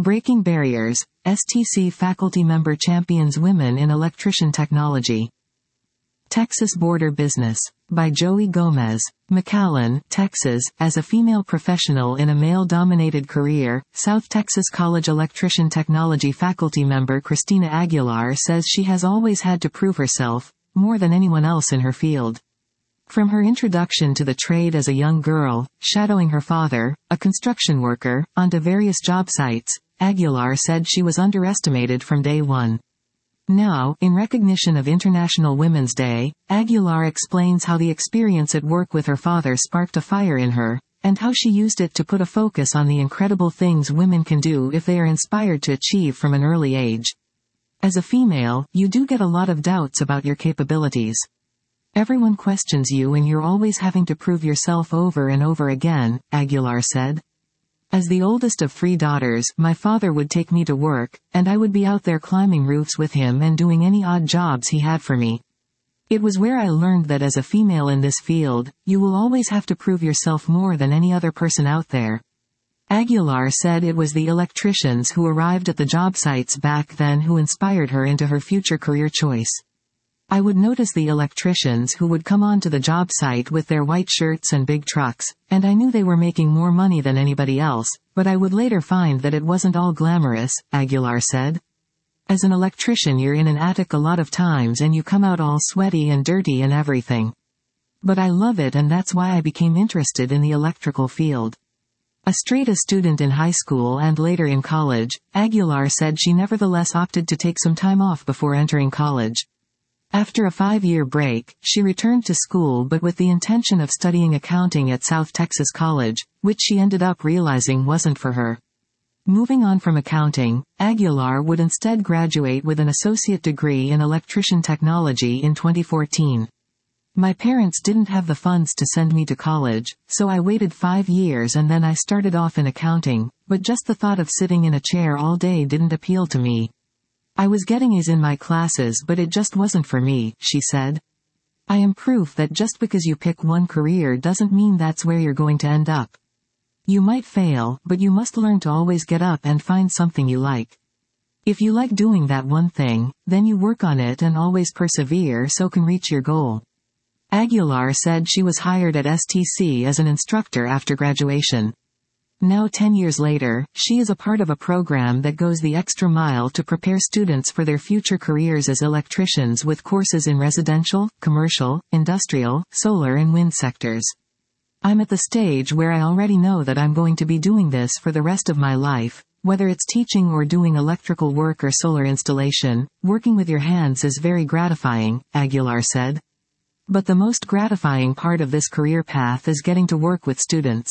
Breaking Barriers, STC faculty member champions women in electrician technology. Texas Border Business. By Joey Gomez. McAllen, Texas. As a female professional in a male-dominated career, South Texas College electrician technology faculty member Christina Aguilar says she has always had to prove herself, more than anyone else in her field. From her introduction to the trade as a young girl, shadowing her father, a construction worker, onto various job sites, Aguilar said she was underestimated from day one. Now, in recognition of International Women's Day, Aguilar explains how the experience at work with her father sparked a fire in her, and how she used it to put a focus on the incredible things women can do if they are inspired to achieve from an early age. As a female, you do get a lot of doubts about your capabilities. Everyone questions you and you're always having to prove yourself over and over again, Aguilar said. As the oldest of 3 daughters, my father would take me to work, and I would be out there climbing roofs with him and doing any odd jobs he had for me. It was where I learned that as a female in this field, you will always have to prove yourself more than any other person out there. Aguilar said it was the electricians who arrived at the job sites back then who inspired her into her future career choice. I would notice the electricians who would come onto the job site with their white shirts and big trucks, and I knew they were making more money than anybody else, but I would later find that it wasn't all glamorous, Aguilar said. As an electrician you're in an attic a lot of times and you come out all sweaty and dirty and everything. But I love it and that's why I became interested in the electrical field. A straight-A student in high school and later in college, Aguilar said she nevertheless opted to take some time off before entering college. After a 5-year break, she returned to school but with the intention of studying accounting at South Texas College, which she ended up realizing wasn't for her. Moving on from accounting, Aguilar would instead graduate with an associate degree in electrician technology in 2014. My parents didn't have the funds to send me to college, so I waited 5 years and then I started off in accounting, but just the thought of sitting in a chair all day didn't appeal to me. I was getting A's in my classes but it just wasn't for me, she said. I am proof that just because you pick one career doesn't mean that's where you're going to end up. You might fail, but you must learn to always get up and find something you like. If you like doing that one thing, then you work on it and always persevere so can reach your goal. Aguilar said she was hired at STC as an instructor after graduation. Now 10 years later, she is a part of a program that goes the extra mile to prepare students for their future careers as electricians with courses in residential, commercial, industrial, solar and wind sectors. I'm at the stage where I already know that I'm going to be doing this for the rest of my life, whether it's teaching or doing electrical work or solar installation. Working with your hands is very gratifying, Aguilar said. But the most gratifying part of this career path is getting to work with students.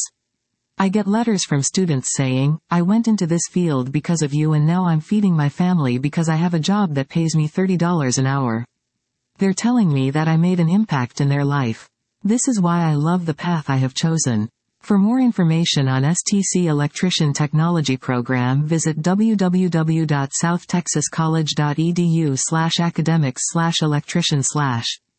I get letters from students saying, I went into this field because of you and now I'm feeding my family because I have a job that pays me $30 an hour. They're telling me that I made an impact in their life. This is why I love the path I have chosen. For more information on STC Electrician Technology Program visit www.southtexascollege.edu/academics/electrician/